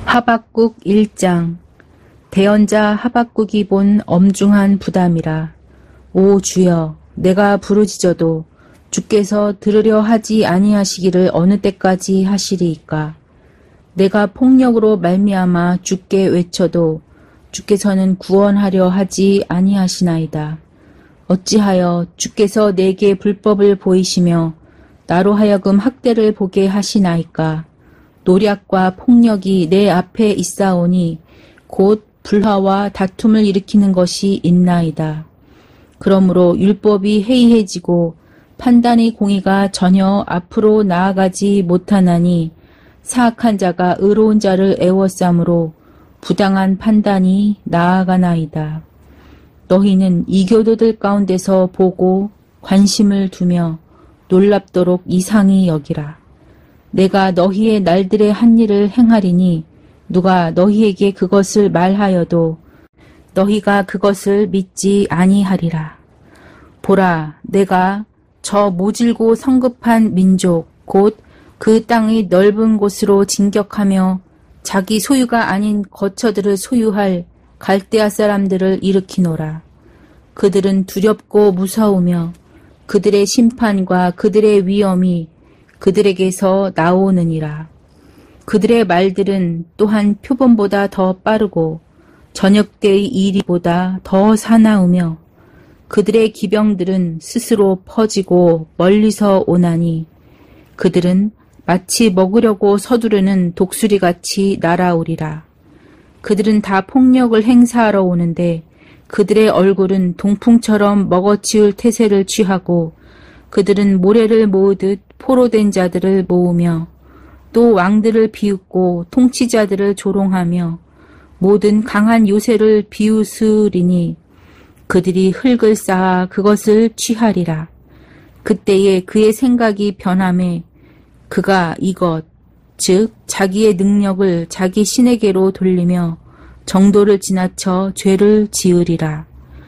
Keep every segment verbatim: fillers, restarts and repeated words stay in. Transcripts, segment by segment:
하박국 일 장. 대언자 하박국이 본 엄중한 부담이라. 오 주여, 내가 부르짖어도 주께서 들으려 하지 아니하시기를 어느 때까지 하시리이까. 내가 폭력으로 말미암아 주께 외쳐도 주께서는 구원하려 하지 아니하시나이다. 어찌하여 주께서 내게 불법을 보이시며 나로 하여금 학대를 보게 하시나이까. 노략과 폭력이 내 앞에 있사오니 곧 불화와 다툼을 일으키는 것이 있나이다. 그러므로 율법이 해이해지고 판단의 공의가 전혀 앞으로 나아가지 못하나니 사악한 자가 의로운 자를 애워싸므로 부당한 판단이 나아가나이다. 너희는 이교도들 가운데서 보고 관심을 두며 놀랍도록 이상히 여기라. 내가 너희의 날들의 한 일을 행하리니 누가 너희에게 그것을 말하여도 너희가 그것을 믿지 아니하리라. 보라, 내가 저 모질고 성급한 민족 곧 그 땅의 넓은 곳으로 진격하며 자기 소유가 아닌 거처들을 소유할 갈대아 사람들을 일으키노라. 그들은 두렵고 무서우며 그들의 심판과 그들의 위엄이 그들에게서 나오느니라. 그들의 말들은 또한 표범보다 더 빠르고 저녁 때의 이리보다 더 사나우며 그들의 기병들은 스스로 퍼지고 멀리서 오나니 그들은 마치 먹으려고 서두르는 독수리같이 날아오리라. 그들은 다 폭력을 행사하러 오는데 그들의 얼굴은 동풍처럼 먹어치울 태세를 취하고 그들은 모래를 모으듯 포로된 자들을 모으며 또 왕들을 비웃고 통치자들을 조롱하며 모든 강한 요새를 비웃으리니 그들이 흙을 쌓아 그것을 취하리라. 그때에 그의 생각이 변하매 그가 이것 즉 자기의 능력을 자기 신에게로 돌리며 정도를 지나쳐 죄를 지으리라.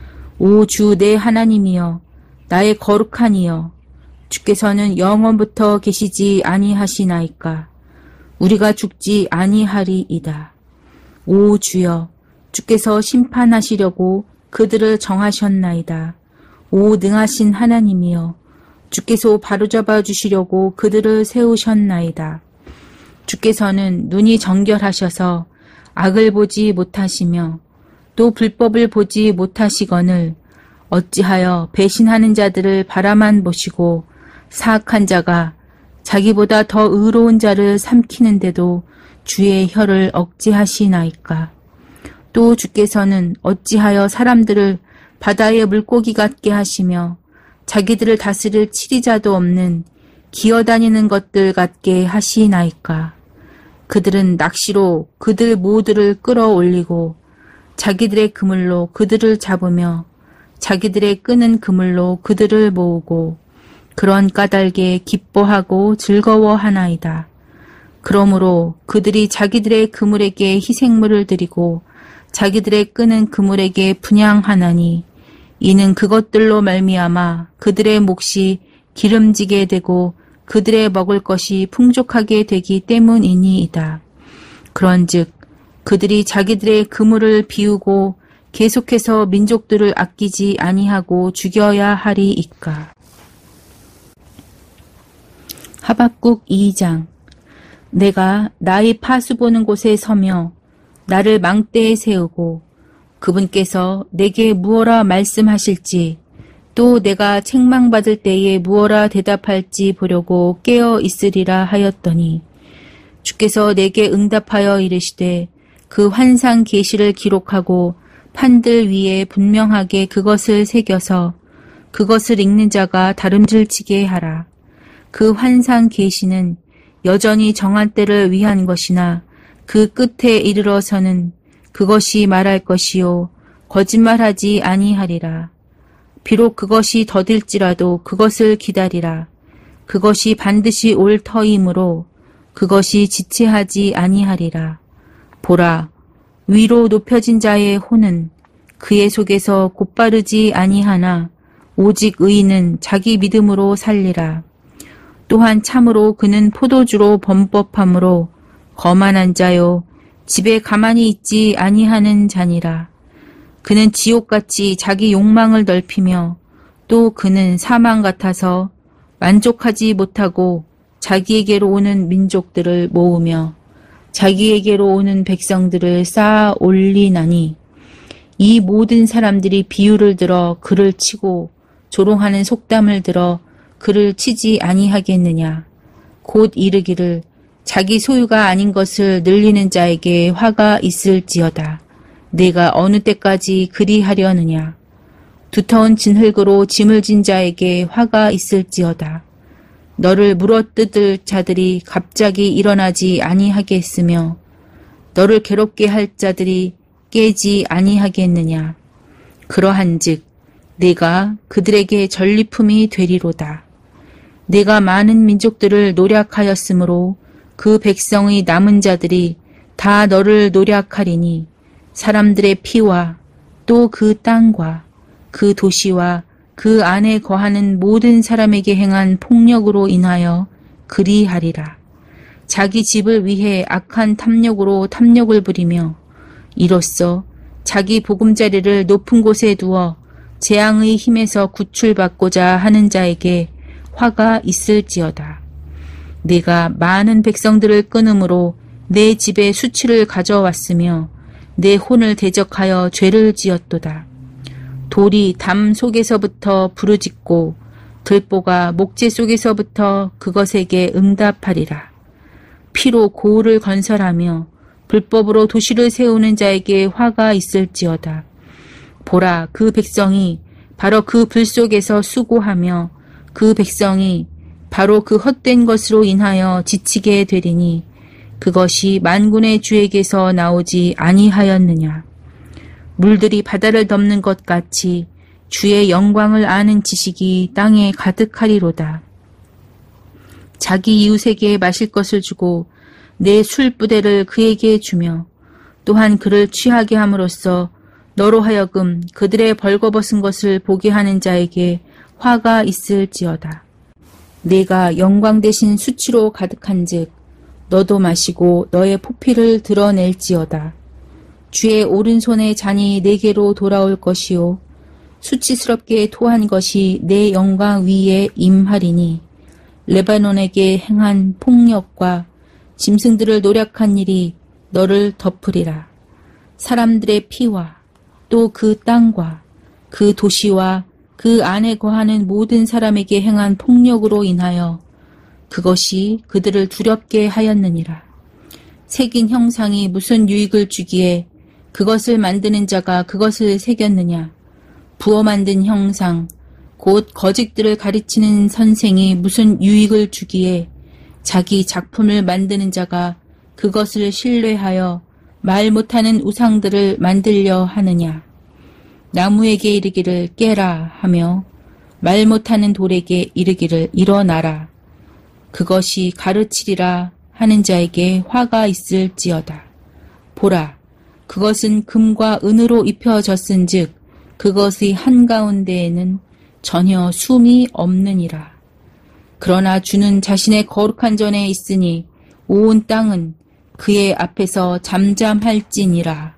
오 주 내 하나님이여, 나의 거룩한 이여, 주께서는 영원부터 계시지 아니하시나이까. 우리가 죽지 아니하리이다. 오 주여, 주께서 심판하시려고 그들을 정하셨나이다. 오 능하신 하나님이여, 주께서 바로잡아 주시려고 그들을 세우셨나이다. 주께서는 눈이 정결하셔서 악을 보지 못하시며 또 불법을 보지 못하시거늘 어찌하여 배신하는 자들을 바라만 보시고 사악한 자가 자기보다 더 의로운 자를 삼키는데도 주의 혀를 억제하시나이까. 또 주께서는 어찌하여 사람들을 바다의 물고기 같게 하시며 자기들을 다스릴 치리자도 없는 기어다니는 것들 같게 하시나이까. 그들은 낚시로 그들 모두를 끌어올리고 자기들의 그물로 그들을 잡으며 자기들의 끄는 그물로 그들을 모으고 그런 까닭에 기뻐하고 즐거워하나이다. 그러므로 그들이 자기들의 그물에게 희생물을 드리고 자기들의 끄는 그물에게 분향하나니 이는 그것들로 말미암아 그들의 몫이 기름지게 되고 그들의 먹을 것이 풍족하게 되기 때문이니이다. 그런즉 그들이 자기들의 그물을 비우고 계속해서 민족들을 아끼지 아니하고 죽여야 하리이까. 하박국 이 장. 내가 나의 파수 보는 곳에 서며 나를 망대에 세우고 그분께서 내게 무엇라 말씀하실지 또 내가 책망받을 때에 무엇라 대답할지 보려고 깨어 있으리라 하였더니 주께서 내게 응답하여 이르시되 그 환상 계시를 기록하고 판들 위에 분명하게 그것을 새겨서 그것을 읽는 자가 다름질치게 하라. 그 환상 계시는 여전히 정한 때를 위한 것이나 그 끝에 이르러서는 그것이 말할 것이요 거짓말하지 아니하리라. 비록 그것이 더딜지라도 그것을 기다리라. 그것이 반드시 올 터이므로 그것이 지체하지 아니하리라. 보라, 위로 높여진 자의 혼은 그의 속에서 곧바르지 아니하나 오직 의인은 자기 믿음으로 살리라. 또한 참으로 그는 포도주로 범법함으로 거만한 자요 집에 가만히 있지 아니하는 자니라. 그는 지옥같이 자기 욕망을 넓히며 또 그는 사망 같아서 만족하지 못하고 자기에게로 오는 민족들을 모으며 자기에게로 오는 백성들을 쌓아 올리나니 이 모든 사람들이 비유를 들어 그를 치고 조롱하는 속담을 들어 그를 치지 아니하겠느냐. 곧 이르기를 자기 소유가 아닌 것을 늘리는 자에게 화가 있을지어다. 내가 어느 때까지 그리하려느냐. 두터운 진흙으로 짐을 진 자에게 화가 있을지어다. 너를 물어뜯을 자들이 갑자기 일어나지 아니하겠으며 너를 괴롭게 할 자들이 깨지 아니하겠느냐. 그러한즉 내가 그들에게 전리품이 되리로다. 내가 많은 민족들을 노략하였으므로 그 백성의 남은 자들이 다 너를 노략하리니 사람들의 피와 또 그 땅과 그 도시와 그 안에 거하는 모든 사람에게 행한 폭력으로 인하여 그리하리라. 자기 집을 위해 악한 탐욕으로 탐욕을 부리며 이로써 자기 보금자리를 높은 곳에 두어 재앙의 힘에서 구출받고자 하는 자에게 화가 있을지어다. 내가 많은 백성들을 끊음으로 내 집에 수치를 가져왔으며 내 혼을 대적하여 죄를 지었도다. 돌이 담 속에서부터 부르짖고 들보가 목재 속에서부터 그것에게 응답하리라. 피로 고을을 건설하며 불법으로 도시를 세우는 자에게 화가 있을지어다. 보라, 그 백성이 바로 그 불 속에서 수고하며 그 백성이 바로 그 헛된 것으로 인하여 지치게 되리니 그것이 만군의 주에게서 나오지 아니하였느냐. 물들이 바다를 덮는 것 같이 주의 영광을 아는 지식이 땅에 가득하리로다. 자기 이웃에게 마실 것을 주고 내 술부대를 그에게 주며 또한 그를 취하게 함으로써 너로 하여금 그들의 벌거벗은 것을 보게 하는 자에게 화가 있을지어다. 내가 영광 대신 수치로 가득한즉 너도 마시고 너의 포피를 드러낼지어다. 주의 오른손의 잔이 내게로 돌아올 것이요 수치스럽게 토한 것이 내 영광 위에 임하리니 레바논에게 행한 폭력과 짐승들을 노략한 일이 너를 덮으리라. 사람들의 피와 또 그 땅과 그 도시와 그 안에 거하는 모든 사람에게 행한 폭력으로 인하여 그것이 그들을 두렵게 하였느니라. 새긴 형상이 무슨 유익을 주기에 그것을 만드는 자가 그것을 새겼느냐. 부어 만든 형상 곧 거짓들을 가르치는 선생이 무슨 유익을 주기에 자기 작품을 만드는 자가 그것을 신뢰하여 말 못하는 우상들을 만들려 하느냐. 나무에게 이르기를 깨라 하며 말 못하는 돌에게 이르기를 일어나라. 그것이 가르치리라 하는 자에게 화가 있을지어다. 보라, 그것은 금과 은으로 입혀졌은즉 그것의 한가운데에는 전혀 숨이 없느니라. 그러나 주는 자신의 거룩한 전에 있으니 온 땅은 그의 앞에서 잠잠할지니라.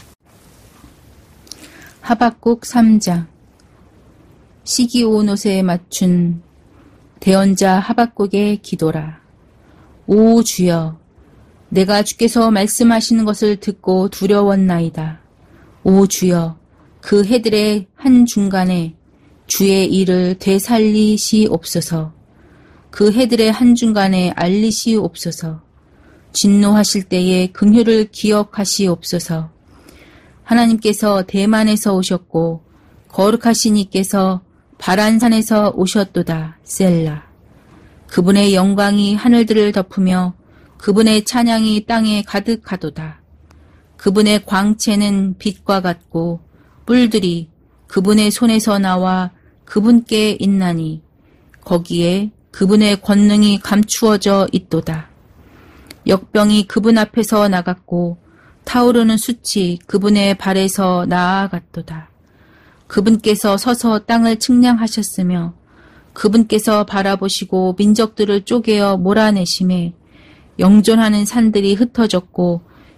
하박국 삼 장. 시기 온 옷에 맞춘 대언자 하박국의 기도라. 오 주여, 내가 주께서 말씀하시는 것을 듣고 두려웠나이다. 오 주여, 그 해들의 한중간에 주의 일을 되살리시옵소서. 그 해들의 한중간에 알리시옵소서. 진노하실 때에 긍휼을 기억하시옵소서. 하나님께서 대만에서 오셨고 거룩하신 이께서 바란산에서 오셨도다. 셀라. 그분의 영광이 하늘들을 덮으며 그분의 찬양이 땅에 가득하도다. 그분의 광채는 빛과 같고 뿔들이 그분의 손에서 나와 그분께 있나니 거기에 그분의 권능이 감추어져 있도다. 역병이 그분 앞에서 나갔고 타오르는 숯이 그분의 발에서 나아갔도다. 그분께서 서서 땅을 측량하셨으며 그분께서 바라보시고 민족들을 쪼개어 몰아내심에 영존하는 산들이 흩어졌고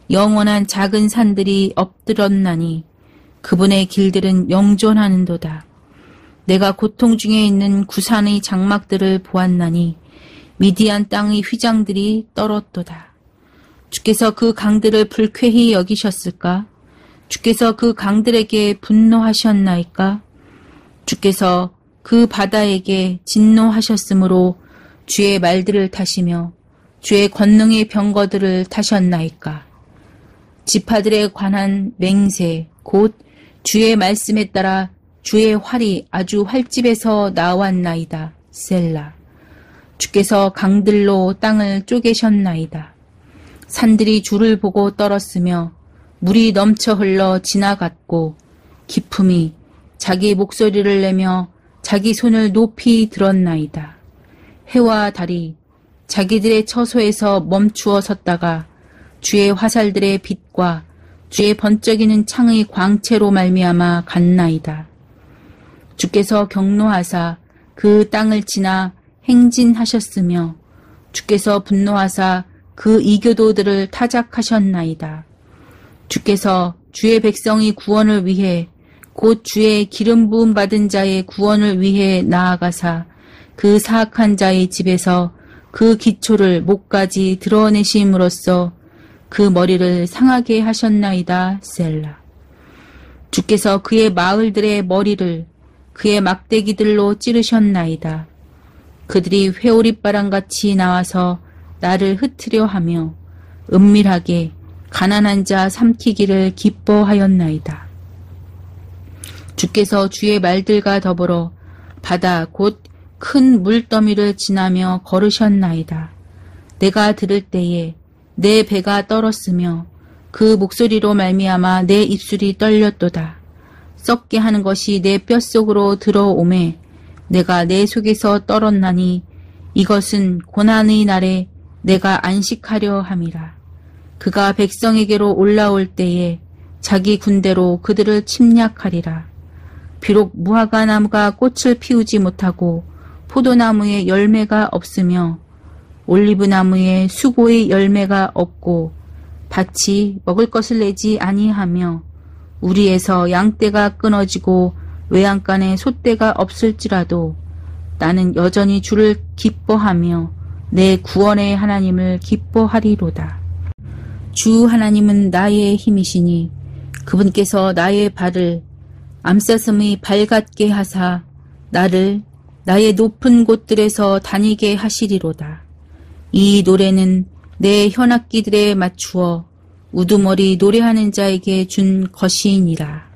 영원한 작은 산들이 엎드렀나니 그분의 길들은 영존하는도다. 내가 고통 중에 있는 구산의 장막들을 보았나니 미디안 땅의 휘장들이 떨었도다. 주께서 그 강들을 불쾌히 여기셨을까? 주께서 그 강들에게 분노하셨나이까? 주께서 그 바다에게 진노하셨으므로 주의 말들을 타시며 주의 권능의 병거들을 타셨나이까? 지파들에 관한 맹세 곧 주의 말씀에 따라 주의 활이 아주 활집에서 나왔나이다. 셀라. 주께서 강들로 땅을 쪼개셨나이다. 산들이 주를 보고 떨었으며 물이 넘쳐 흘러 지나갔고 기품이 자기 목소리를 내며 자기 손을 높이 들었나이다. 해와 달이 자기들의 처소에서 멈추어 섰다가 주의 화살들의 빛과 주의 번쩍이는 창의 광채로 말미암아 갔나이다. 주께서 경노하사 그 땅을 지나 행진하셨으며 주께서 분노하사 그 이교도들을 타작하셨나이다. 주께서 주의 백성의 구원을 위해 곧 주의 기름 부음 받은 자의 구원을 위해 나아가사 그 사악한 자의 집에서 그 기초를 목까지 드러내심으로써 그 머리를 상하게 하셨나이다. 셀라. 주께서 그의 마을들의 머리를 그의 막대기들로 찌르셨나이다. 그들이 회오리바람같이 나와서 나를 흩으려 하며 은밀하게 가난한 자 삼키기를 기뻐하였나이다. 주께서 주의 말들과 더불어 바다 곧 큰 물더미를 지나며 걸으셨나이다. 내가 들을 때에 내 배가 떨었으며 그 목소리로 말미암아 내 입술이 떨렸도다. 썩게 하는 것이 내 뼛속으로 들어오매 내가 내 속에서 떨었나니 이것은 고난의 날에 내가 안식하려 함이라. 그가 백성에게로 올라올 때에 자기 군대로 그들을 침략하리라. 비록 무화과 나무가 꽃을 피우지 못하고 포도나무에 열매가 없으며 올리브나무에 수고의 열매가 없고 밭이 먹을 것을 내지 아니하며 우리에서 양떼가 끊어지고 외양간에 솥대가 없을지라도 나는 여전히 주를 기뻐하며 내 구원의 하나님을 기뻐하리로다. 주 하나님은 나의 힘이시니 그분께서 나의 발을 암사슴의 발 같게 하사 나를 나의 높은 곳들에서 다니게 하시리로다. 이 노래는 내 현악기들에 맞추어 우두머리 노래하는 자에게 준 것이니라.